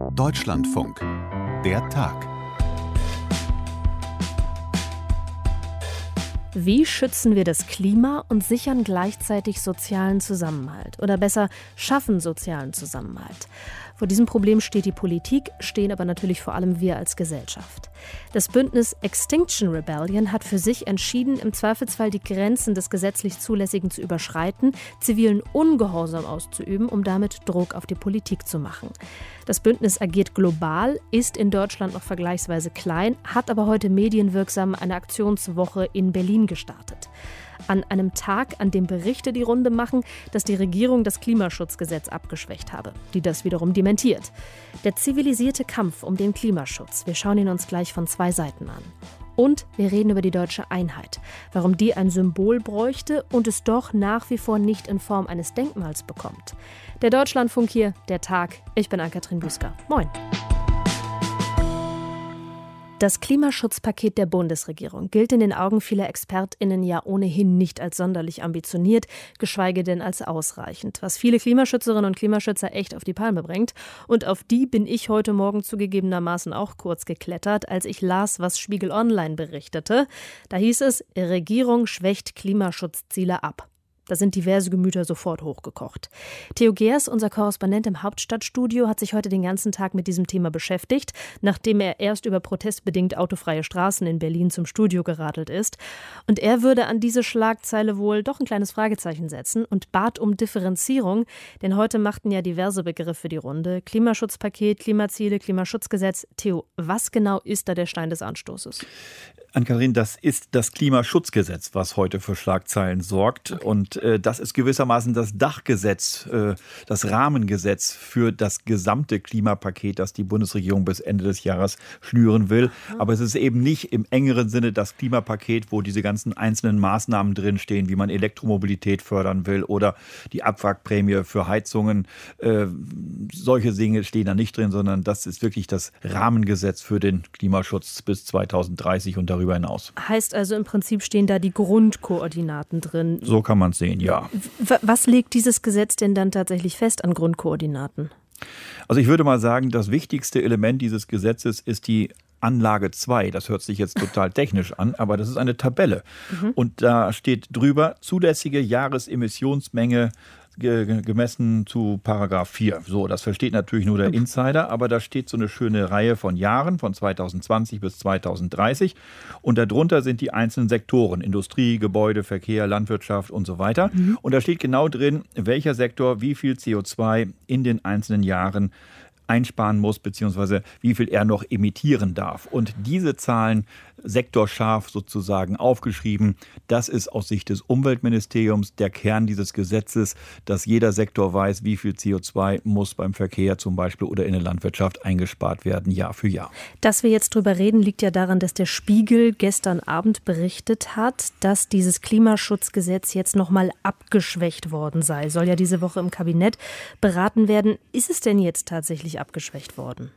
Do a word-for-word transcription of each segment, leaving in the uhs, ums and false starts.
Deutschlandfunk. Der Tag. Wie schützen wir das Klima und sichern gleichzeitig sozialen Zusammenhalt? Oder besser, schaffen sozialen Zusammenhalt? Vor diesem Problem steht die Politik, stehen aber natürlich vor allem wir als Gesellschaft. Das Bündnis Extinction Rebellion hat für sich entschieden, im Zweifelsfall die Grenzen des gesetzlich Zulässigen zu überschreiten, zivilen Ungehorsam auszuüben, um damit Druck auf die Politik zu machen. Das Bündnis agiert global, ist in Deutschland noch vergleichsweise klein, hat aber heute medienwirksam eine Aktionswoche in Berlin gestartet. An einem Tag, an dem Berichte die Runde machen, dass die Regierung das Klimaschutzgesetz abgeschwächt habe, die das wiederum dementiert. Der zivilisierte Kampf um den Klimaschutz, wir schauen ihn uns gleich von zwei Seiten an. Und wir reden über die deutsche Einheit, warum die ein Symbol bräuchte und es doch nach wie vor nicht in Form eines Denkmals bekommt. Der Deutschlandfunk hier, der Tag. Ich bin Ann-Kathrin Büsker. Moin. Das Klimaschutzpaket der Bundesregierung gilt in den Augen vieler ExpertInnen ja ohnehin nicht als sonderlich ambitioniert, geschweige denn als ausreichend, was viele Klimaschützerinnen und Klimaschützer echt auf die Palme bringt. Und auf die bin ich heute Morgen zugegebenermaßen auch kurz geklettert, als ich las, was Spiegel Online berichtete. Da hieß es, Regierung schwächt Klimaschutzziele ab. Da sind diverse Gemüter sofort hochgekocht. Theo Geers, unser Korrespondent im Hauptstadtstudio, hat sich heute den ganzen Tag mit diesem Thema beschäftigt, nachdem er erst über protestbedingt autofreie Straßen in Berlin zum Studio geradelt ist. Und er würde an diese Schlagzeile wohl doch ein kleines Fragezeichen setzen und bat um Differenzierung, denn heute machten ja diverse Begriffe die Runde. Klimaschutzpaket, Klimaziele, Klimaschutzgesetz. Theo, was genau ist da der Stein des Anstoßes? Ann-Kathrin, das ist das Klimaschutzgesetz, was heute für Schlagzeilen sorgt. Okay. Und äh, das ist gewissermaßen das Dachgesetz, äh, das Rahmengesetz für das gesamte Klimapaket, das die Bundesregierung bis Ende des Jahres schnüren will. Mhm. Aber es ist eben nicht im engeren Sinne das Klimapaket, wo diese ganzen einzelnen Maßnahmen drinstehen, wie man Elektromobilität fördern will oder die Abwrackprämie für Heizungen. Äh, solche Dinge stehen da nicht drin, sondern das ist wirklich das Rahmengesetz für den Klimaschutz bis zweitausenddreißig und darüber hinaus. Heißt also im Prinzip stehen da die Grundkoordinaten drin. So kann man es sehen, ja. Was legt dieses Gesetz denn dann tatsächlich fest an Grundkoordinaten? Also ich würde mal sagen, das wichtigste Element dieses Gesetzes ist die Anlage zwei. Das hört sich jetzt total technisch an, aber das ist eine Tabelle. Mhm. Und da steht drüber zulässige Jahresemissionsmenge gemessen zu Paragraph vier. So, das versteht natürlich nur der Insider, aber da steht so eine schöne Reihe von Jahren, von zweitausendzwanzig bis zweitausenddreißig. Und darunter sind die einzelnen Sektoren, Industrie, Gebäude, Verkehr, Landwirtschaft und so weiter. Mhm. Und da steht genau drin, welcher Sektor wie viel C O zwei in den einzelnen Jahren einsparen muss, beziehungsweise wie viel er noch emittieren darf. Und diese Zahlen sektorscharf sozusagen aufgeschrieben. Das ist aus Sicht des Umweltministeriums der Kern dieses Gesetzes, dass jeder Sektor weiß, wie viel C O zwei muss beim Verkehr zum Beispiel oder in der Landwirtschaft eingespart werden, Jahr für Jahr. Dass wir jetzt drüber reden, liegt ja daran, dass der Spiegel gestern Abend berichtet hat, dass dieses Klimaschutzgesetz jetzt nochmal abgeschwächt worden sei. Soll ja diese Woche im Kabinett beraten werden. Ist es denn jetzt tatsächlich abgeschwächt worden?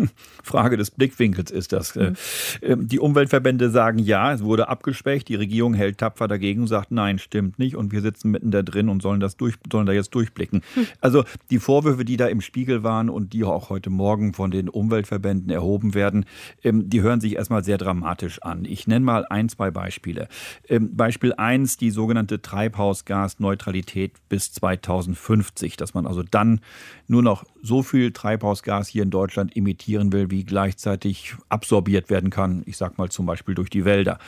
Frage des Blickwinkels ist das. Mhm. Die Umweltverbände sagen ja, es wurde abgeschwächt. Die Regierung hält tapfer dagegen und sagt, nein, stimmt nicht. Und wir sitzen mitten da drin und sollen das durch, sollen da jetzt durchblicken. Mhm. Also die Vorwürfe, die da im Spiegel waren und die auch heute Morgen von den Umweltverbänden erhoben werden, die hören sich erstmal sehr dramatisch an. Ich nenne mal ein, zwei Beispiele. Beispiel eins, die sogenannte Treibhausgasneutralität bis zweitausendfünfzig, dass man also dann nur noch so viel Treibhausgas hier in Deutschland emittieren will, wie gleichzeitig absorbiert werden kann. Ich sag mal zum Beispiel durch die Wälder.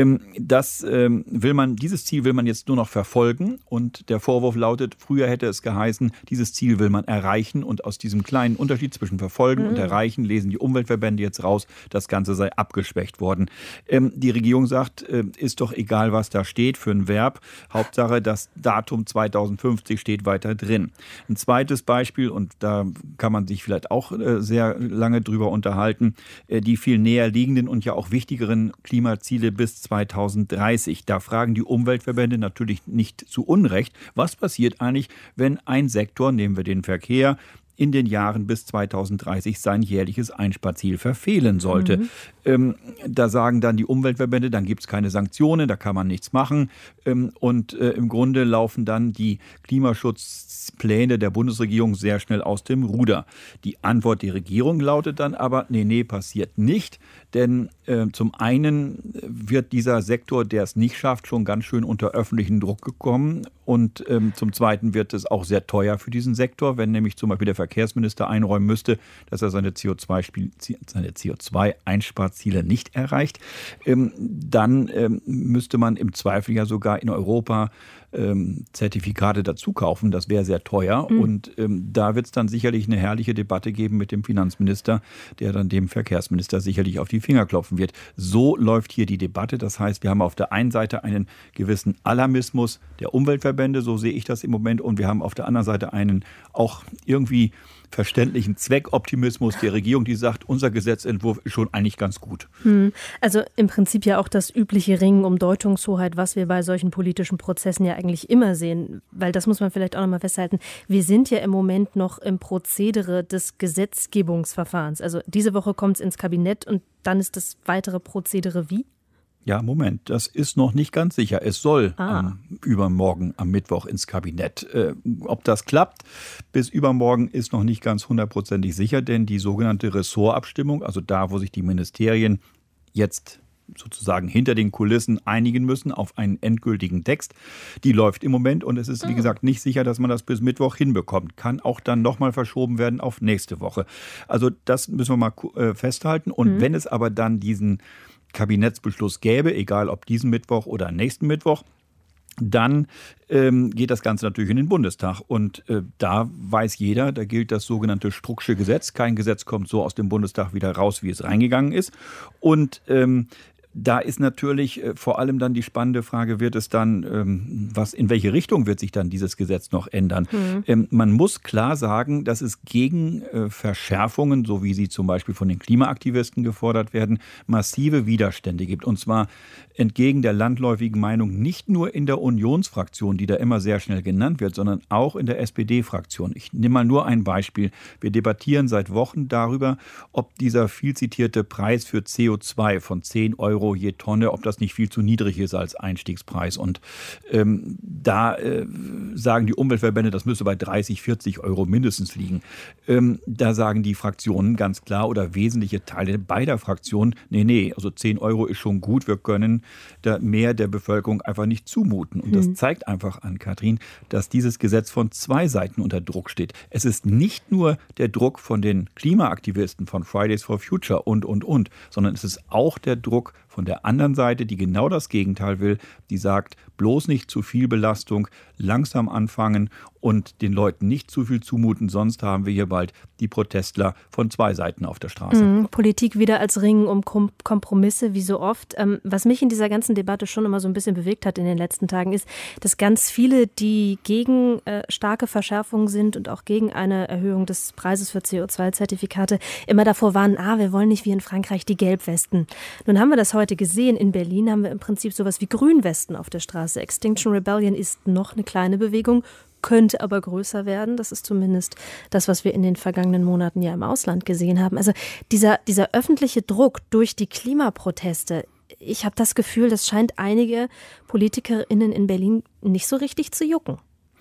Das will man, dieses Ziel will man jetzt nur noch verfolgen und der Vorwurf lautet, früher hätte es geheißen, dieses Ziel will man erreichen und aus diesem kleinen Unterschied zwischen verfolgen mhm. und erreichen lesen die Umweltverbände jetzt raus, das Ganze sei abgeschwächt worden. Die Regierung sagt, ist doch egal, was da steht für ein Verb. Hauptsache, das Datum zweitausendfünfzig steht weiter drin. Ein zweites Beispiel, und da kann man sich vielleicht auch sehr lange drüber unterhalten, die viel näher liegenden und ja auch wichtigeren Klimaziele bis zweitausenddreißig. Da fragen die Umweltverbände natürlich nicht zu Unrecht, was passiert eigentlich, wenn ein Sektor, nehmen wir den Verkehr, in den Jahren bis zweitausenddreißig sein jährliches Einsparziel verfehlen sollte. Mhm. Ähm, da sagen dann die Umweltverbände, dann gibt es keine Sanktionen, da kann man nichts machen. Ähm, und äh, im Grunde laufen dann die Klimaschutzpläne der Bundesregierung sehr schnell aus dem Ruder. Die Antwort der Regierung lautet dann aber, nee, nee, passiert nicht. Denn äh, zum einen wird dieser Sektor, der es nicht schafft, schon ganz schön unter öffentlichen Druck gekommen. Und ähm, zum Zweiten wird es auch sehr teuer für diesen Sektor, wenn nämlich zum Beispiel der Verkehrsminister einräumen müsste, dass er seine C O zwei Spiel, seine C O zwei Einsparziele nicht erreicht. Ähm, dann ähm, müsste man im Zweifel ja sogar in Europa ähm, Zertifikate dazu kaufen. Das wäre sehr teuer. Mhm. Und ähm, da wird es dann sicherlich eine herrliche Debatte geben mit dem Finanzminister, der dann dem Verkehrsminister sicherlich auf die Finger klopfen wird. So läuft hier die Debatte. Das heißt, wir haben auf der einen Seite einen gewissen Alarmismus der Umweltverbände, so sehe ich das im Moment, und wir haben auf der anderen Seite einen auch irgendwie verständlichen Zweckoptimismus der Regierung, die sagt, unser Gesetzentwurf ist schon eigentlich ganz gut. Hm. Also im Prinzip ja auch das übliche Ringen um Deutungshoheit, was wir bei solchen politischen Prozessen ja eigentlich immer sehen. Weil das muss man vielleicht auch noch mal festhalten. Wir sind ja im Moment noch im Prozedere des Gesetzgebungsverfahrens. Also diese Woche kommt es ins Kabinett und dann ist das weitere Prozedere wie? Ja, Moment, das ist noch nicht ganz sicher. Es soll ah. am, übermorgen am Mittwoch ins Kabinett. Äh, ob das klappt, bis übermorgen ist noch nicht ganz hundertprozentig sicher, denn die sogenannte Ressortabstimmung, also da, wo sich die Ministerien jetzt sozusagen hinter den Kulissen einigen müssen auf einen endgültigen Text, die läuft im Moment und es ist, wie gesagt, nicht sicher, dass man das bis Mittwoch hinbekommt. Kann auch dann nochmal verschoben werden auf nächste Woche. Also das müssen wir mal äh, festhalten. Und mhm. wenn es aber dann diesen Kabinettsbeschluss gäbe, egal ob diesen Mittwoch oder nächsten Mittwoch, dann ähm, geht das Ganze natürlich in den Bundestag. Und äh, da weiß jeder, da gilt das sogenannte Strucksche Gesetz. Kein Gesetz kommt so aus dem Bundestag wieder raus, wie es reingegangen ist. Und ähm, da ist natürlich äh, vor allem dann die spannende Frage, wird es dann, ähm, was, in welche Richtung wird sich dann dieses Gesetz noch ändern? Mhm. Ähm, man muss klar sagen, dass es gegen äh, Verschärfungen, so wie sie zum Beispiel von den Klimaaktivisten gefordert werden, massive Widerstände gibt. Und zwar entgegen der landläufigen Meinung nicht nur in der Unionsfraktion, die da immer sehr schnell genannt wird, sondern auch in der S P D-Fraktion. Ich nehme mal nur ein Beispiel. Wir debattieren seit Wochen darüber, ob dieser viel zitierte Preis für C O zwei von zehn Euro je Tonne, ob das nicht viel zu niedrig ist als Einstiegspreis. Und ähm, da äh, sagen die Umweltverbände, das müsste bei dreißig, vierzig Euro mindestens liegen. Ähm, da sagen die Fraktionen ganz klar oder wesentliche Teile beider Fraktionen, nee, nee, also zehn Euro ist schon gut, wir können da mehr der Bevölkerung einfach nicht zumuten. Und das mhm. zeigt einfach an, Katrin, dass dieses Gesetz von zwei Seiten unter Druck steht. Es ist nicht nur der Druck von den Klimaaktivisten, von Fridays for Future und, und, und, sondern es ist auch der Druck von der anderen Seite, die genau das Gegenteil will, die sagt, bloß nicht zu viel Belastung, langsam anfangen und den Leuten nicht zu viel zumuten, sonst haben wir hier bald die Protestler von zwei Seiten auf der Straße. Mhm, Politik wieder als Ringen um Kom- Kompromisse, wie so oft. Ähm, was mich in dieser ganzen Debatte schon immer so ein bisschen bewegt hat in den letzten Tagen, ist, dass ganz viele, die gegen äh, starke Verschärfungen sind und auch gegen eine Erhöhung des Preises für C O zwei Zertifikate, immer davor waren, ah, wir wollen nicht wie in Frankreich die Gelbwesten. Nun haben wir das heute gesehen. In Berlin haben wir im Prinzip sowas wie Grünwesten auf der Straße. Extinction Rebellion ist noch eine kleine Bewegung, könnte aber größer werden. Das ist zumindest das, was wir in den vergangenen Monaten ja im Ausland gesehen haben. Also dieser, dieser öffentliche Druck durch die Klimaproteste, ich habe das Gefühl, das scheint einige PolitikerInnen in Berlin nicht so richtig zu jucken.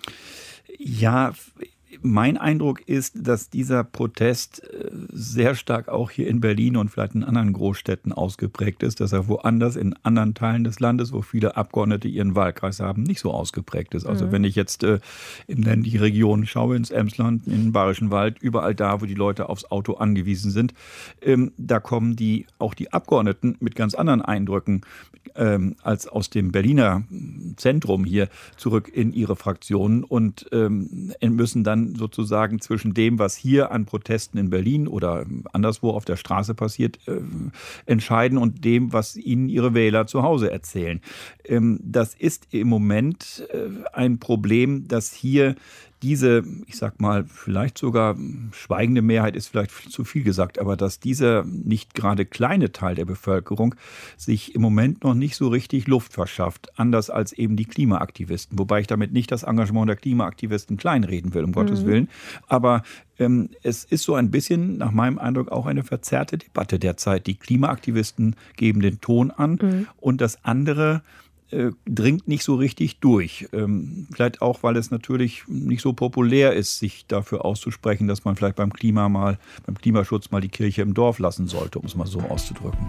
Ja, mein Eindruck ist, dass dieser Protest sehr stark auch hier in Berlin und vielleicht in anderen Großstädten ausgeprägt ist, dass er woanders in anderen Teilen des Landes, wo viele Abgeordnete ihren Wahlkreis haben, nicht so ausgeprägt ist. Also mhm. wenn ich jetzt äh, in ländliche Regionen schaue, ins Emsland, in den Bayerischen Wald, überall da, wo die Leute aufs Auto angewiesen sind, ähm, da kommen die auch die Abgeordneten mit ganz anderen Eindrücken ähm, als aus dem Berliner Zentrum hier zurück in ihre Fraktionen und ähm, müssen dann sozusagen zwischen dem, was hier an Protesten in Berlin oder anderswo auf der Straße passiert, äh, entscheiden und dem, was ihnen ihre Wähler zu Hause erzählen. Ähm, das ist im Moment äh, ein Problem, dass hier diese, ich sag mal, vielleicht sogar schweigende Mehrheit ist vielleicht zu viel gesagt, aber dass dieser nicht gerade kleine Teil der Bevölkerung sich im Moment noch nicht so richtig Luft verschafft, anders als eben die Klimaaktivisten. Wobei ich damit nicht das Engagement der Klimaaktivisten kleinreden will, um mhm. Gottes Willen. Aber ähm, es ist so ein bisschen, nach meinem Eindruck, auch eine verzerrte Debatte derzeit. Die Klimaaktivisten geben den Ton an mhm. und das andere äh, dringt nicht so richtig durch. Ähm, vielleicht auch, weil es natürlich nicht so populär ist, sich dafür auszusprechen, dass man vielleicht beim Klima mal, beim Klimaschutz mal die Kirche im Dorf lassen sollte, um es mal so auszudrücken.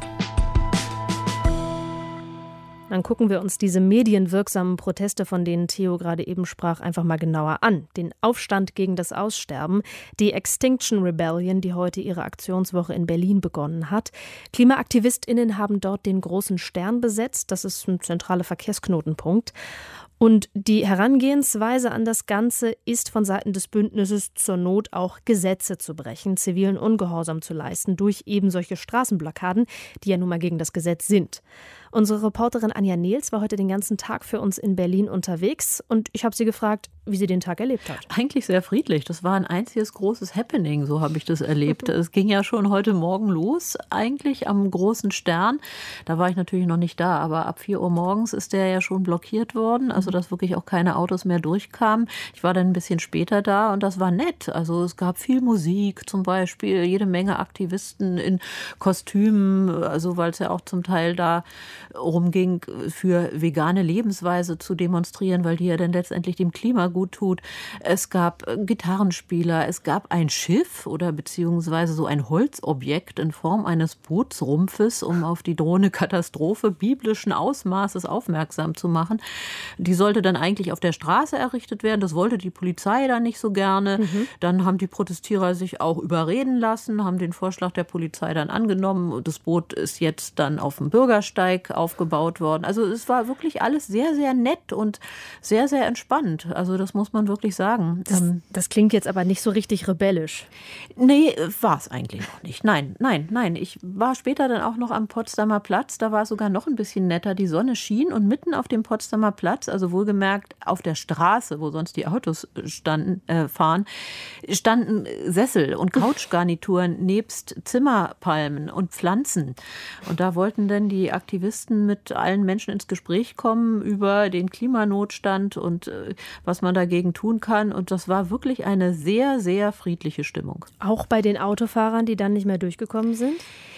Dann gucken wir uns diese medienwirksamen Proteste, von denen Theo gerade eben sprach, einfach mal genauer an. Den Aufstand gegen das Aussterben, die Extinction Rebellion, die heute ihre Aktionswoche in Berlin begonnen hat. KlimaaktivistInnen haben dort den großen Stern besetzt. Das ist ein zentraler Verkehrsknotenpunkt. Und die Herangehensweise an das Ganze ist von Seiten des Bündnisses zur Not auch Gesetze zu brechen, zivilen Ungehorsam zu leisten durch eben solche Straßenblockaden, die ja nun mal gegen das Gesetz sind. Unsere Reporterin Anja Nehls war heute den ganzen Tag für uns in Berlin unterwegs und ich habe sie gefragt, wie sie den Tag erlebt hat. Eigentlich sehr friedlich. Das war ein einziges großes Happening, so habe ich das erlebt. Es ging ja schon heute Morgen los, eigentlich am großen Stern. Da war ich natürlich noch nicht da, aber ab vier Uhr morgens ist der ja schon blockiert worden, also dass wirklich auch keine Autos mehr durchkamen. Ich war dann ein bisschen später da und das war nett. Also es gab viel Musik zum Beispiel, jede Menge Aktivisten in Kostümen, also weil es ja auch zum Teil da rumging, für vegane Lebensweise zu demonstrieren, weil die ja dann letztendlich dem Klima gut tut. Es gab Gitarrenspieler, es gab ein Schiff oder beziehungsweise so ein Holzobjekt in Form eines Bootsrumpfes, um auf die drohende Katastrophe biblischen Ausmaßes aufmerksam zu machen. Die sollte dann eigentlich auf der Straße errichtet werden. Das wollte die Polizei dann nicht so gerne. Mhm. Dann haben die Protestierer sich auch überreden lassen, haben den Vorschlag der Polizei dann angenommen. Das Boot ist jetzt dann auf dem Bürgersteig aufgebaut worden. Also es war wirklich alles sehr, sehr nett und sehr, sehr entspannt. Also das muss man wirklich sagen. Das, das klingt jetzt aber nicht so richtig rebellisch. Nee, war es eigentlich noch nicht. Nein, nein, nein. Ich war später dann auch noch am Potsdamer Platz. Da war es sogar noch ein bisschen netter. Die Sonne schien und mitten auf dem Potsdamer Platz, also wohlgemerkt auf der Straße, wo sonst die Autos standen, äh, fahren, standen Sessel und Couchgarnituren nebst Zimmerpalmen und Pflanzen. Und da wollten dann die Aktivisten mit allen Menschen ins Gespräch kommen über den Klimanotstand und äh, was man dagegen tun kann. Und das war wirklich eine sehr, sehr friedliche Stimmung. Auch bei den Autofahrern, die dann nicht mehr durchgekommen sind?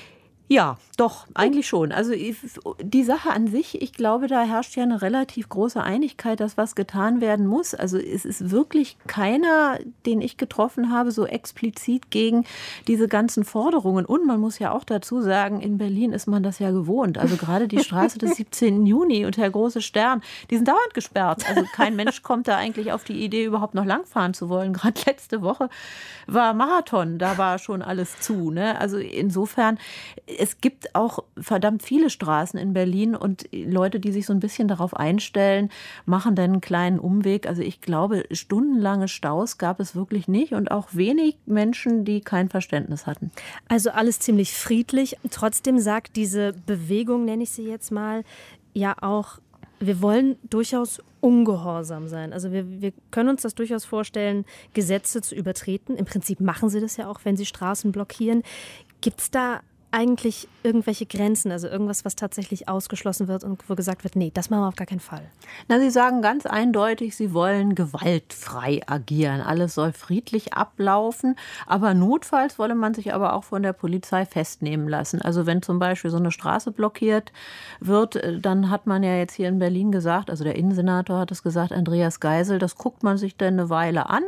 Ja, doch, eigentlich schon. Also die Sache an sich, ich glaube, da herrscht ja eine relativ große Einigkeit, dass was getan werden muss. Also es ist wirklich keiner, den ich getroffen habe, so explizit gegen diese ganzen Forderungen. Und man muss ja auch dazu sagen, in Berlin ist man das ja gewohnt. Also gerade die Straße des siebzehnten Juni und der große Stern, die sind dauernd gesperrt. Also kein Mensch kommt da eigentlich auf die Idee, überhaupt noch langfahren zu wollen. Gerade letzte Woche war Marathon, da war schon alles zu, ne? Also insofern, es gibt auch verdammt viele Straßen in Berlin und Leute, die sich so ein bisschen darauf einstellen, machen dann einen kleinen Umweg. Also ich glaube, stundenlange Staus gab es wirklich nicht und auch wenig Menschen, die kein Verständnis hatten. Also alles ziemlich friedlich. Trotzdem sagt diese Bewegung, nenne ich sie jetzt mal, ja auch, wir wollen durchaus ungehorsam sein. Also wir, wir können uns das durchaus vorstellen, Gesetze zu übertreten. Im Prinzip machen sie das ja auch, wenn sie Straßen blockieren. Gibt es da eigentlich irgendwelche Grenzen, also irgendwas, was tatsächlich ausgeschlossen wird und wo gesagt wird, nee, das machen wir auf gar keinen Fall? Na, Sie sagen ganz eindeutig, Sie wollen gewaltfrei agieren. Alles soll friedlich ablaufen, aber notfalls wolle man sich aber auch von der Polizei festnehmen lassen. Also wenn zum Beispiel so eine Straße blockiert wird, dann hat man ja jetzt hier in Berlin gesagt, also der Innensenator hat es gesagt, Andreas Geisel, das guckt man sich dann eine Weile an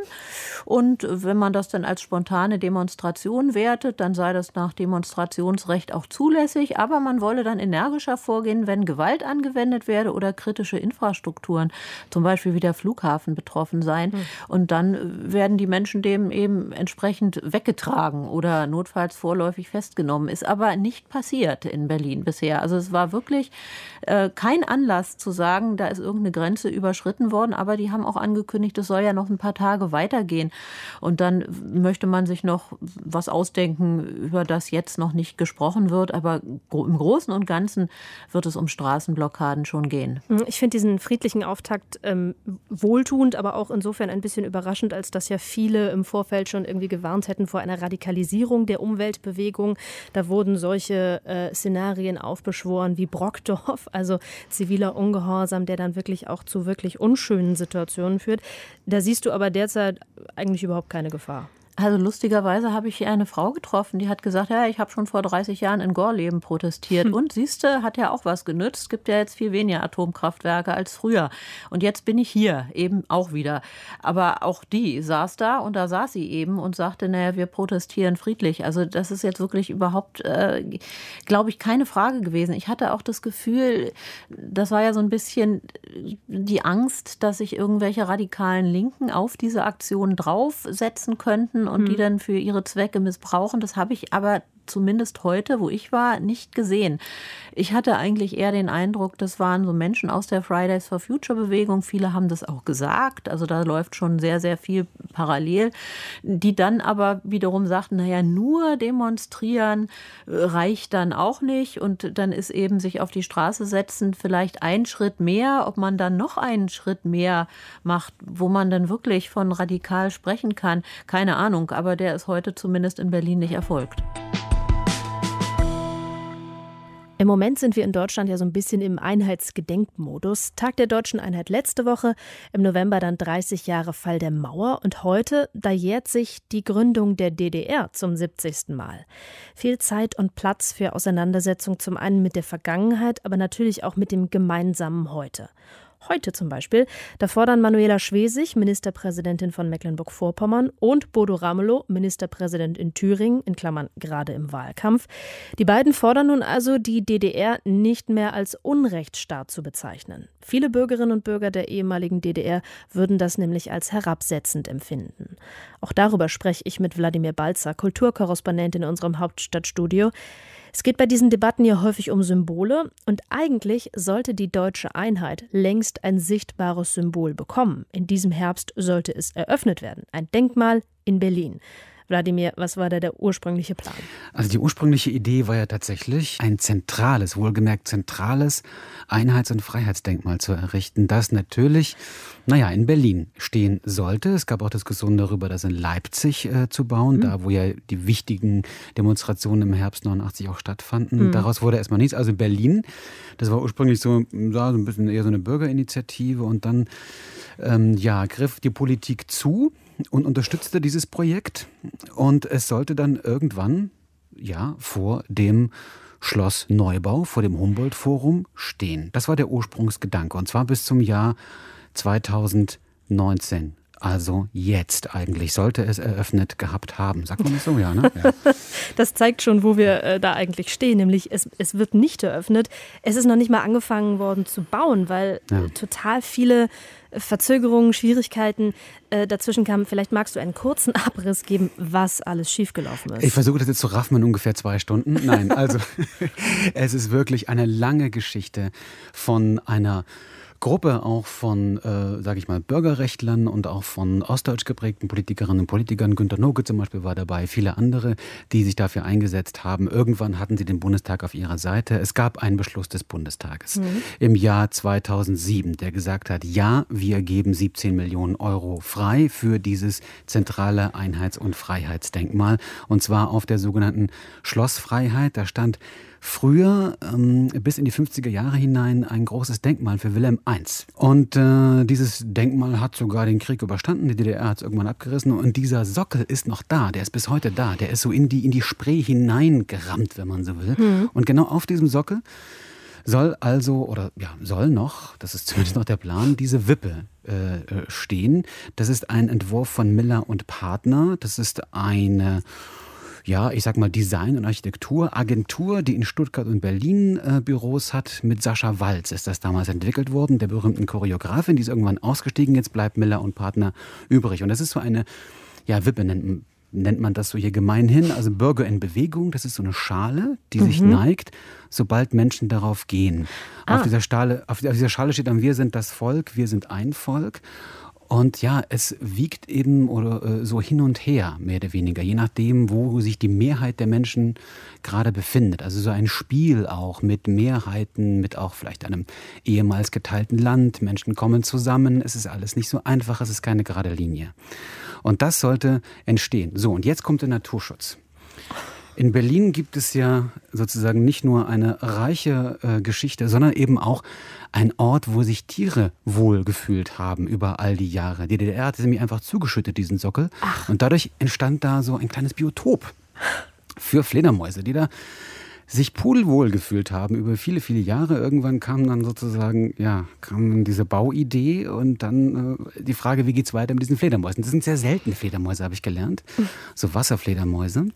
und wenn man das dann als spontane Demonstration wertet, dann sei das nach Demonstration Recht auch zulässig, aber man wolle dann energischer vorgehen, wenn Gewalt angewendet werde oder kritische Infrastrukturen, zum Beispiel wie der Flughafen, betroffen seien. Mhm. Und dann werden die Menschen dem eben entsprechend weggetragen oder notfalls vorläufig festgenommen. Ist aber nicht passiert in Berlin bisher. Also es war wirklich äh, kein Anlass zu sagen, da ist irgendeine Grenze überschritten worden, aber die haben auch angekündigt, es soll ja noch ein paar Tage weitergehen. Und dann möchte man sich noch was ausdenken, über das jetzt noch nicht gesprochen gesprochen wird. Aber im Großen und Ganzen wird es um Straßenblockaden schon gehen. Ich finde diesen friedlichen Auftakt ähm, wohltuend, aber auch insofern ein bisschen überraschend, als dass ja viele im Vorfeld schon irgendwie gewarnt hätten vor einer Radikalisierung der Umweltbewegung. Da wurden solche äh, Szenarien aufbeschworen wie Brockdorf, also ziviler Ungehorsam, der dann wirklich auch zu wirklich unschönen Situationen führt. Da siehst du aber derzeit eigentlich überhaupt keine Gefahr. Also lustigerweise habe ich hier eine Frau getroffen, die hat gesagt, ja, ich habe schon vor dreißig Jahren in Gorleben protestiert. Hm. Und siehste, hat ja auch was genützt. Es gibt ja jetzt viel weniger Atomkraftwerke als früher. Und jetzt bin ich hier eben auch wieder. Aber auch die saß da und da saß sie eben und sagte, naja, wir protestieren friedlich. Also das ist jetzt wirklich überhaupt, äh, glaube ich, keine Frage gewesen. Ich hatte auch das Gefühl, das war ja so ein bisschen die Angst, dass sich irgendwelche radikalen Linken auf diese Aktion draufsetzen könnten und die dann für ihre Zwecke missbrauchen. Das habe ich aber zumindest heute, wo ich war, nicht gesehen. Ich hatte eigentlich eher den Eindruck, das waren so Menschen aus der Fridays for Future Bewegung. Viele haben das auch gesagt. Also da läuft schon sehr, sehr viel parallel. Die dann aber wiederum sagten, naja, nur demonstrieren reicht dann auch nicht. Und dann ist eben sich auf die Straße setzen vielleicht ein Schritt mehr. Ob man dann noch einen Schritt mehr macht, wo man dann wirklich von radikal sprechen kann, keine Ahnung. Aber der ist heute zumindest in Berlin nicht erfolgt. Im Moment sind wir in Deutschland ja so ein bisschen im Einheitsgedenkmodus. Tag der Deutschen Einheit letzte Woche, im November dann dreißig Jahre Fall der Mauer und heute, da jährt sich die Gründung der D D R zum siebzigsten Mal. Viel Zeit und Platz für Auseinandersetzung zum einen mit der Vergangenheit, aber natürlich auch mit dem gemeinsamen Heute. Heute zum Beispiel, da fordern Manuela Schwesig, Ministerpräsidentin von Mecklenburg-Vorpommern, und Bodo Ramelow, Ministerpräsident in Thüringen, in Klammern gerade im Wahlkampf. Die beiden fordern nun also, die D D R nicht mehr als Unrechtsstaat zu bezeichnen. Viele Bürgerinnen und Bürger der ehemaligen D D R würden das nämlich als herabsetzend empfinden. Auch darüber spreche ich mit Wladimir Balzer, Kulturkorrespondent in unserem Hauptstadtstudio. Es geht bei diesen Debatten ja häufig um Symbole und eigentlich sollte die deutsche Einheit längst ein sichtbares Symbol bekommen. In diesem Herbst sollte es eröffnet werden, ein Denkmal in Berlin. Wladimir, was war da der ursprüngliche Plan? Also die ursprüngliche Idee war ja tatsächlich, ein zentrales, wohlgemerkt zentrales Einheits- und Freiheitsdenkmal zu errichten, das natürlich, naja, in Berlin stehen sollte. Es gab auch Diskussionen darüber, das in Leipzig äh, zu bauen, mhm. da wo ja die wichtigen Demonstrationen im Herbst neunundachtzig auch stattfanden. Mhm. Daraus wurde erstmal nichts. Also Berlin, das war ursprünglich so, ja, so ein bisschen eher so eine Bürgerinitiative und dann ähm, ja, griff die Politik zu und unterstützte dieses Projekt und es sollte dann irgendwann ja vor dem Schloss Neubau, vor dem Humboldt-Forum stehen. Das war der Ursprungsgedanke und zwar bis zum Jahr zweitausendneunzehn. Also jetzt eigentlich sollte es eröffnet gehabt haben. Sagt man das so, ja, ne? Ja. Das zeigt schon, wo wir äh, da eigentlich stehen, nämlich es, es wird nicht eröffnet. Es ist noch nicht mal angefangen worden zu bauen, weil ja. äh, total viele Verzögerungen, Schwierigkeiten äh, dazwischen kamen. Vielleicht magst du einen kurzen Abriss geben, was alles schiefgelaufen ist. Ich versuche das jetzt zu raffen in ungefähr zwei Stunden. Nein, also es ist wirklich eine lange Geschichte von einer Gruppe auch von, äh, sage ich mal, Bürgerrechtlern und auch von ostdeutsch geprägten Politikerinnen und Politikern. Günter Noke zum Beispiel war dabei, viele andere, die sich dafür eingesetzt haben. Irgendwann hatten sie den Bundestag auf ihrer Seite. Es gab einen Beschluss des Bundestages mhm. im Jahr zweitausendsieben, der gesagt hat, ja, wir geben siebzehn Millionen Euro frei für dieses zentrale Einheits- und Freiheitsdenkmal. Und zwar auf der sogenannten Schlossfreiheit. Da stand früher, ähm, bis in die fünfziger Jahre hinein, ein großes Denkmal für Wilhelm der Und äh, dieses Denkmal hat sogar den Krieg überstanden. Die D D R hat es irgendwann abgerissen. Und dieser Sockel ist noch da. Der ist bis heute da. Der ist so in die, in die Spree hineingerammt, wenn man so will. Mhm. Und genau auf diesem Sockel soll also, oder ja, soll noch, das ist zumindest noch der Plan, diese Wippe äh, stehen. Das ist ein Entwurf von Miller und Partner. Das ist eine, ja, ich sag mal, Design- und Architekturagentur, die in Stuttgart und Berlin äh, Büros hat. Mit Sascha Walz ist das damals entwickelt worden, der berühmten Choreografin. Die ist irgendwann ausgestiegen, jetzt bleibt Miller und Partner übrig. Und das ist so eine, ja, Wippe nennt, nennt man das so hier gemeinhin. Also Bürger in Bewegung, das ist so eine Schale, die mhm. sich neigt, sobald Menschen darauf gehen. Ah. Auf dieser Schale, auf dieser Schale steht dann, wir sind das Volk, wir sind ein Volk. Und ja, es wiegt eben oder äh, so hin und her, mehr oder weniger, je nachdem, wo sich die Mehrheit der Menschen gerade befindet. Also so ein Spiel auch mit Mehrheiten, mit auch vielleicht einem ehemals geteilten Land. Menschen kommen zusammen, es ist alles nicht so einfach, es ist keine gerade Linie. Und das sollte entstehen. So, und jetzt kommt der Naturschutz. In Berlin gibt es ja sozusagen nicht nur eine reiche äh, Geschichte, sondern eben auch ein Ort, wo sich Tiere wohl gefühlt haben über all die Jahre. Die D D R hatte sie mir einfach zugeschüttet, diesen Sockel. Ach. Und dadurch entstand da so ein kleines Biotop für Fledermäuse, die da sich pudelwohl gefühlt haben über viele, viele Jahre. Irgendwann kam dann sozusagen, ja, kam dann diese Bauidee und dann äh, die Frage, wie geht's weiter mit diesen Fledermäusen? Das sind sehr seltene Fledermäuse, habe ich gelernt. So Wasserfledermäuse,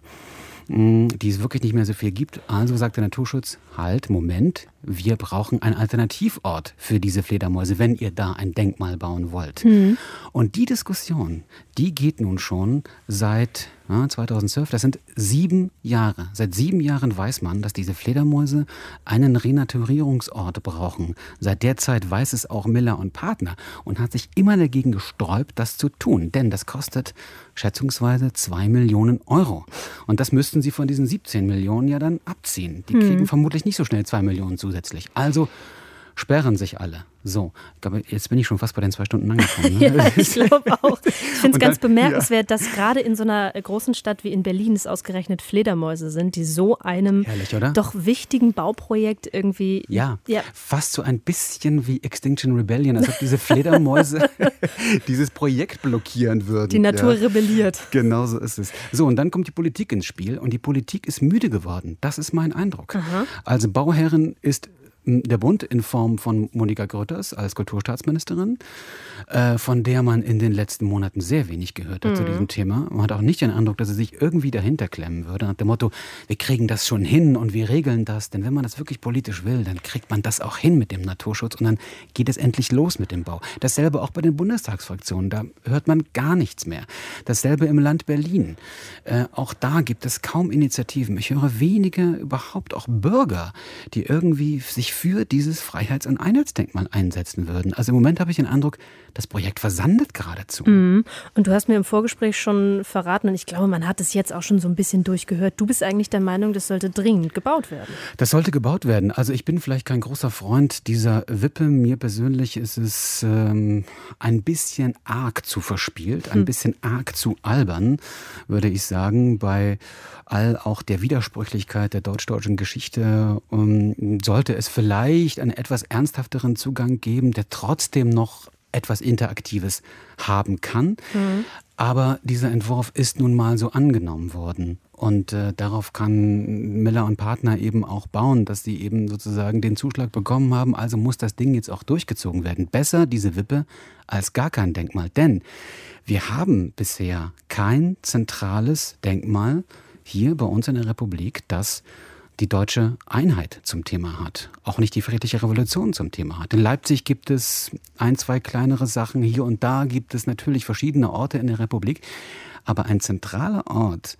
die es wirklich nicht mehr so viel gibt. Also sagt der Naturschutz, halt, Moment, wir brauchen einen Alternativort für diese Fledermäuse, wenn ihr da ein Denkmal bauen wollt. Mhm. Und die Diskussion, die geht nun schon seit ja, zweitausendzwölf, das sind sieben Jahre. Seit sieben Jahren weiß man, dass diese Fledermäuse einen Renaturierungsort brauchen. Seit der Zeit weiß es auch Miller und Partner und hat sich immer dagegen gesträubt, das zu tun. Denn das kostet schätzungsweise zwei Millionen Euro. Und das müssten sie von diesen siebzehn Millionen ja dann abziehen. Die kriegen hm. vermutlich nicht so schnell zwei Millionen zusätzlich. Also sperren sich alle. So, ich glaube, jetzt bin ich schon fast bei den zwei Stunden angekommen. Ne? Ja, ich glaube auch. Ich finde es ganz bemerkenswert, ja. dass gerade in so einer großen Stadt wie in Berlin es ausgerechnet Fledermäuse sind, die so einem Herrlich, oder? doch wichtigen Bauprojekt irgendwie... Ja, ja, fast so ein bisschen wie Extinction Rebellion, als ob diese Fledermäuse dieses Projekt blockieren würden. Die Natur ja. rebelliert. Genau so ist es. So, und dann kommt die Politik ins Spiel und die Politik ist müde geworden. Das ist mein Eindruck. Aha. Also Bauherren ist der Bund in Form von Monika Grütters als Kulturstaatsministerin, äh, von der man in den letzten Monaten sehr wenig gehört hat mhm. zu diesem Thema. Man hat auch nicht den Eindruck, dass sie sich irgendwie dahinter klemmen würde, nach dem Motto, wir kriegen das schon hin und wir regeln das. Denn wenn man das wirklich politisch will, dann kriegt man das auch hin mit dem Naturschutz und dann geht es endlich los mit dem Bau. Dasselbe auch bei den Bundestagsfraktionen, da hört man gar nichts mehr. Dasselbe im Land Berlin. Äh, auch da gibt es kaum Initiativen. Ich höre wenige, überhaupt auch Bürger, die irgendwie sich für dieses Freiheits- und Einheitsdenkmal einsetzen würden. Also im Moment habe ich den Eindruck, das Projekt versandet geradezu. Mhm. Und du hast mir im Vorgespräch schon verraten, und ich glaube, man hat es jetzt auch schon so ein bisschen durchgehört, du bist eigentlich der Meinung, das sollte dringend gebaut werden. Das sollte gebaut werden. Also ich bin vielleicht kein großer Freund dieser Wippe. Mir persönlich ist es ähm, ein bisschen arg zu verspielt, ein hm. bisschen arg zu albern, würde ich sagen, bei all auch der Widersprüchlichkeit der deutsch-deutschen Geschichte um, sollte es vielleicht einen etwas ernsthafteren Zugang geben, der trotzdem noch etwas Interaktives haben kann. Mhm. Aber dieser Entwurf ist nun mal so angenommen worden. Und äh, darauf kann Miller und Partner eben auch bauen, dass sie eben sozusagen den Zuschlag bekommen haben. Also muss das Ding jetzt auch durchgezogen werden. Besser diese Wippe als gar kein Denkmal. Denn wir haben bisher kein zentrales Denkmal hier bei uns in der Republik, das die deutsche Einheit zum Thema hat. Auch nicht die friedliche Revolution zum Thema hat. In Leipzig gibt es ein, zwei kleinere Sachen. Hier und da gibt es natürlich verschiedene Orte in der Republik. Aber ein zentraler Ort,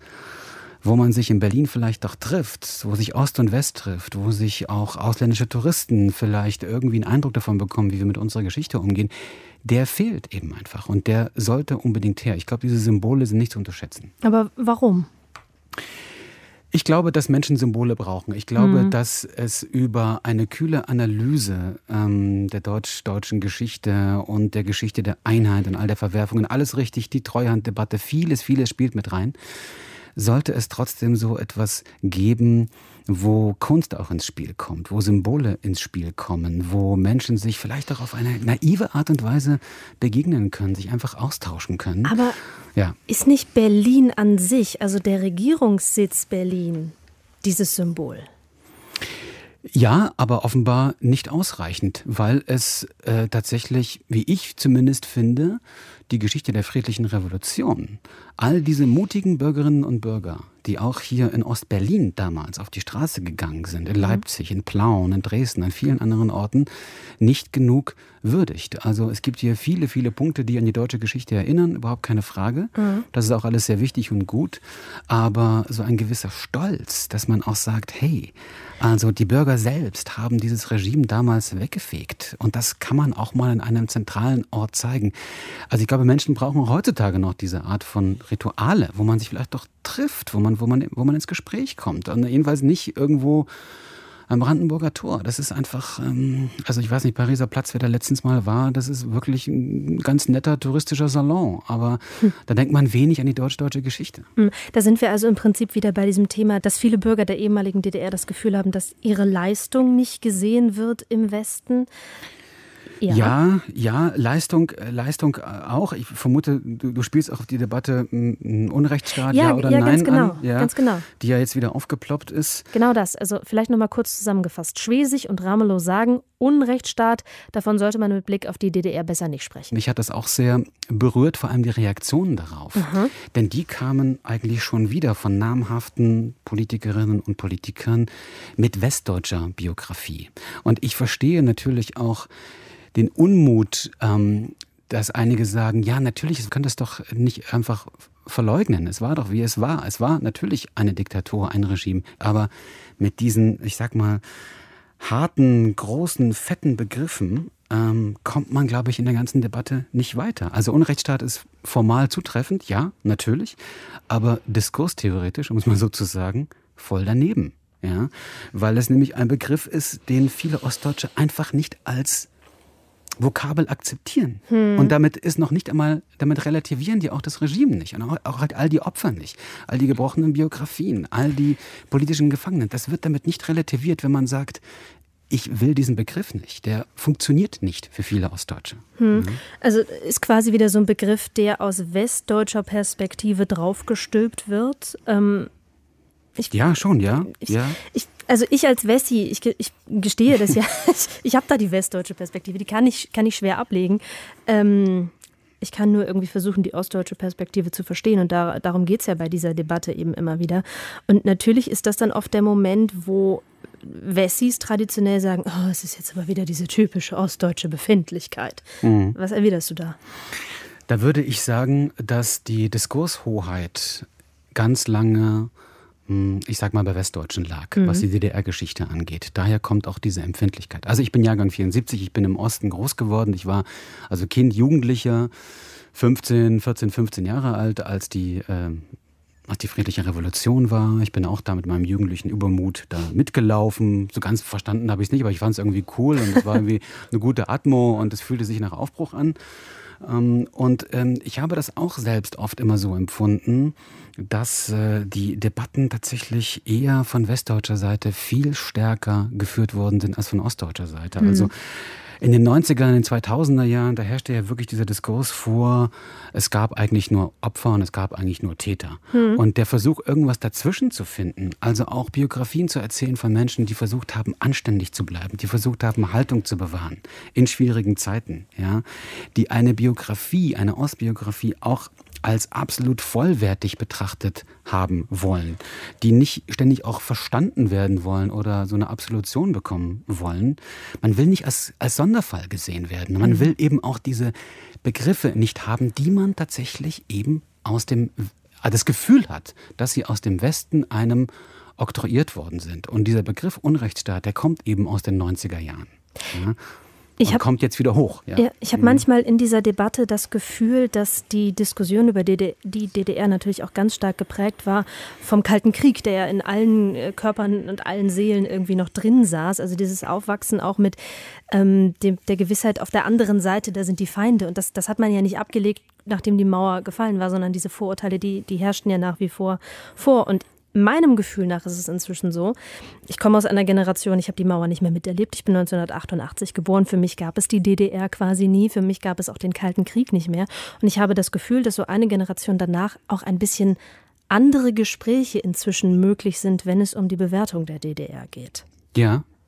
wo man sich in Berlin vielleicht doch trifft, wo sich Ost und West trifft, wo sich auch ausländische Touristen vielleicht irgendwie einen Eindruck davon bekommen, wie wir mit unserer Geschichte umgehen, der fehlt eben einfach. Und der sollte unbedingt her. Ich glaube, diese Symbole sind nicht zu unterschätzen. Aber warum? Ich glaube, dass Menschen Symbole brauchen. Ich glaube, mhm. dass es über eine kühle Analyse ähm, der deutsch-deutschen Geschichte und der Geschichte der Einheit und all der Verwerfungen, alles richtig, die Treuhanddebatte, vieles, vieles spielt mit rein, sollte es trotzdem so etwas geben, wo Kunst auch ins Spiel kommt, wo Symbole ins Spiel kommen, wo Menschen sich vielleicht auch auf eine naive Art und Weise begegnen können, sich einfach austauschen können. Aber ja. Ist nicht Berlin an sich, also der Regierungssitz Berlin, dieses Symbol? Ja, aber offenbar nicht ausreichend, weil es äh, tatsächlich, wie ich zumindest finde, die Geschichte der friedlichen Revolution, all diese mutigen Bürgerinnen und Bürger, die auch hier in Ostberlin damals auf die Straße gegangen sind, in Leipzig, in Plauen, in Dresden, an vielen anderen Orten, nicht genug würdigt. Also es gibt hier viele, viele Punkte, die an die deutsche Geschichte erinnern, überhaupt keine Frage. Mhm. Das ist auch alles sehr wichtig und gut. Aber so ein gewisser Stolz, dass man auch sagt, hey, also die Bürger selbst haben dieses Regime damals weggefegt. Und das kann man auch mal in einem zentralen Ort zeigen. Also ich glaube, Menschen brauchen heutzutage noch diese Art von Rituale, wo man sich vielleicht doch trifft, wo man, wo man, wo man ins Gespräch kommt. Und jedenfalls nicht irgendwo am Brandenburger Tor. Das ist einfach, ähm, also ich weiß nicht, Pariser Platz, wer da letztens mal war, das ist wirklich ein ganz netter touristischer Salon. Aber hm. da denkt man wenig an die deutsch-deutsche Geschichte. Da sind wir also im Prinzip wieder bei diesem Thema, dass viele Bürger der ehemaligen D D R das Gefühl haben, dass ihre Leistung nicht gesehen wird im Westen. Ja. ja, ja, Leistung, Leistung auch. Ich vermute, du, du spielst auch auf die Debatte m, Unrechtsstaat, ja, ja oder ja, nein ganz genau, an, ja, ganz genau. Die ja jetzt wieder aufgeploppt ist. Genau das. Also vielleicht nochmal kurz zusammengefasst. Schwesig und Ramelow sagen, Unrechtsstaat, davon sollte man mit Blick auf die D D R besser nicht sprechen. Mich hat das auch sehr berührt, vor allem die Reaktionen darauf. Mhm. Denn die kamen eigentlich schon wieder von namhaften Politikerinnen und Politikern mit westdeutscher Biografie. Und ich verstehe natürlich auch den Unmut, ähm, dass einige sagen, ja, natürlich, man kann das doch nicht einfach verleugnen. Es war doch, wie es war. Es war natürlich eine Diktatur, ein Regime. Aber mit diesen, ich sag mal, harten, großen, fetten Begriffen ähm, kommt man, glaube ich, in der ganzen Debatte nicht weiter. Also Unrechtsstaat ist formal zutreffend, ja, natürlich. Aber diskurstheoretisch, um es mal so zu sagen, voll daneben. Ja? Weil es nämlich ein Begriff ist, den viele Ostdeutsche einfach nicht als Vokabel akzeptieren. Hm. Und damit ist noch nicht einmal, damit relativieren die auch das Regime nicht. Und auch, auch halt all die Opfer nicht. All die gebrochenen Biografien, all die politischen Gefangenen. Das wird damit nicht relativiert, wenn man sagt, ich will diesen Begriff nicht. Der funktioniert nicht für viele Ostdeutsche. Hm. Mhm. Also ist quasi wieder so ein Begriff, der aus westdeutscher Perspektive draufgestülpt wird. Ähm Ich, ja, schon, ja. Ich, ja. Ich, also ich als Wessi, ich, ich gestehe das ja, ich, ich habe da die westdeutsche Perspektive, die kann ich, kann ich schwer ablegen. Ähm, ich kann nur irgendwie versuchen, die ostdeutsche Perspektive zu verstehen und da, darum geht es ja bei dieser Debatte eben immer wieder. Und natürlich ist das dann oft der Moment, wo Wessis traditionell sagen, oh, es ist jetzt aber wieder diese typische ostdeutsche Befindlichkeit. Mhm. Was erwiderst du da? Da würde ich sagen, dass die Diskurshoheit ganz lange, ich sag mal, bei Westdeutschen lag, mhm. was die D D R-Geschichte angeht. Daher kommt auch diese Empfindlichkeit. Also ich bin Jahrgang vierundsiebzig, ich bin im Osten groß geworden. Ich war also Kind, Jugendlicher, fünfzehn, vierzehn, fünfzehn Jahre alt, als die, äh, als die friedliche Revolution war. Ich bin auch da mit meinem jugendlichen Übermut da mitgelaufen. So ganz verstanden habe ich es nicht, aber ich fand es irgendwie cool und es war irgendwie eine gute Atmo und es fühlte sich nach Aufbruch an. Und ich habe das auch selbst oft immer so empfunden, dass die Debatten tatsächlich eher von westdeutscher Seite viel stärker geführt worden sind als von ostdeutscher Seite. Mhm. Also in den neunzigern, in den zweitausender Jahren, da herrschte ja wirklich dieser Diskurs vor, es gab eigentlich nur Opfer und es gab eigentlich nur Täter. Mhm. Und der Versuch, irgendwas dazwischen zu finden, also auch Biografien zu erzählen von Menschen, die versucht haben, anständig zu bleiben, die versucht haben, Haltung zu bewahren in schwierigen Zeiten, ja, die eine Biografie, eine Ostbiografie auch als absolut vollwertig betrachtet haben wollen, die nicht ständig auch verstanden werden wollen oder so eine Absolution bekommen wollen. Man will nicht als, als Sonderfall gesehen werden. Man will eben auch diese Begriffe nicht haben, die man tatsächlich eben aus dem, das Gefühl hat, dass sie aus dem Westen einem oktroyiert worden sind. Und dieser Begriff Unrechtsstaat, der kommt eben aus den neunziger Jahren. Ja. Ich hab, kommt jetzt wieder hoch. Ja. Ja, ich habe mhm. manchmal in dieser Debatte das Gefühl, dass die Diskussion über die D D R natürlich auch ganz stark geprägt war vom Kalten Krieg, der ja in allen Körpern und allen Seelen irgendwie noch drin saß. Also dieses Aufwachsen auch mit ähm, dem, der Gewissheit, auf der anderen Seite, da sind die Feinde. Und das, das hat man ja nicht abgelegt, nachdem die Mauer gefallen war, sondern diese Vorurteile, die, die herrschten ja nach wie vor vor. Und meinem Gefühl nach ist es inzwischen so, ich komme aus einer Generation, ich habe die Mauer nicht mehr miterlebt, ich bin neunzehnhundertachtundachtzig geboren, für mich gab es die D D R quasi nie, für mich gab es auch den Kalten Krieg nicht mehr und ich habe das Gefühl, dass so eine Generation danach auch ein bisschen andere Gespräche inzwischen möglich sind, wenn es um die Bewertung der D D R geht. Ja,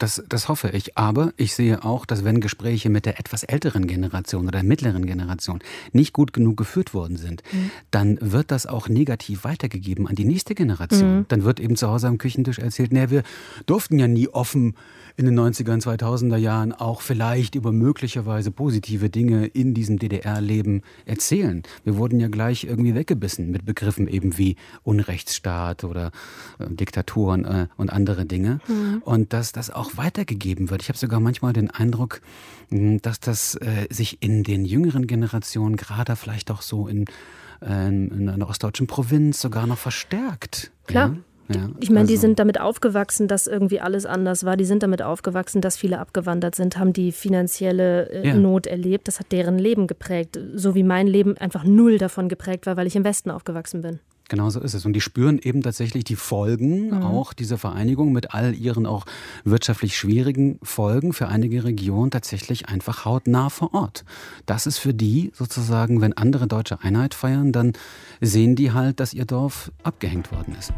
Das, das hoffe ich. Aber ich sehe auch, dass wenn Gespräche mit der etwas älteren Generation oder mittleren Generation nicht gut genug geführt worden sind, mhm. dann wird das auch negativ weitergegeben an die nächste Generation. Mhm. Dann wird eben zu Hause am Küchentisch erzählt, naja, wir durften ja nie offen in den neunziger und zweitausender Jahren auch vielleicht über möglicherweise positive Dinge in diesem D D R-Leben erzählen. Wir wurden ja gleich irgendwie weggebissen mit Begriffen eben wie Unrechtsstaat oder äh, Diktaturen äh, und andere Dinge. Mhm. Und dass das auch weitergegeben wird. Ich habe sogar manchmal den Eindruck, dass das äh, sich in den jüngeren Generationen, gerade vielleicht auch so in, äh, in einer ostdeutschen Provinz, sogar noch verstärkt. Klar. Ja? Ja, ich meine, also. die sind damit aufgewachsen, dass irgendwie alles anders war. Die sind damit aufgewachsen, dass viele abgewandert sind, haben die finanzielle äh, ja. Not erlebt. Das hat deren Leben geprägt. So wie mein Leben einfach null davon geprägt war, weil ich im Westen aufgewachsen bin. Genau so ist es. Und die spüren eben tatsächlich die Folgen mhm. auch dieser Vereinigung mit all ihren auch wirtschaftlich schwierigen Folgen für einige Regionen tatsächlich einfach hautnah vor Ort. Das ist für die sozusagen, wenn andere deutsche Einheit feiern, dann sehen die halt, dass ihr Dorf abgehängt worden ist.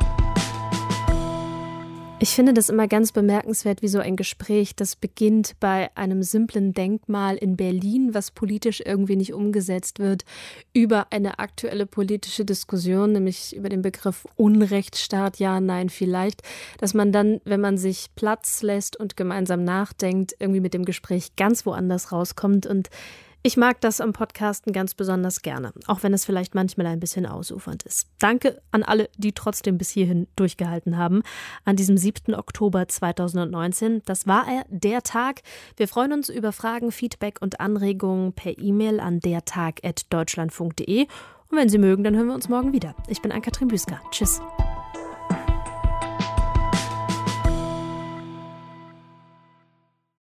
Ich finde das immer ganz bemerkenswert, wie so ein Gespräch, das beginnt bei einem simplen Denkmal in Berlin, was politisch irgendwie nicht umgesetzt wird, über eine aktuelle politische Diskussion, nämlich über den Begriff Unrechtsstaat, ja, nein, vielleicht, dass man dann, wenn man sich Platz lässt und gemeinsam nachdenkt, irgendwie mit dem Gespräch ganz woanders rauskommt. Und ich mag das am Podcasten ganz besonders gerne, auch wenn es vielleicht manchmal ein bisschen ausufernd ist. Danke an alle, die trotzdem bis hierhin durchgehalten haben. An diesem siebten Oktober zweitausendneunzehn, das war er, der Tag. Wir freuen uns über Fragen, Feedback und Anregungen per E-Mail an dertag at deutschlandfunk punkt de. Und wenn Sie mögen, dann hören wir uns morgen wieder. Ich bin Ann-Kathrin Büsker. Tschüss.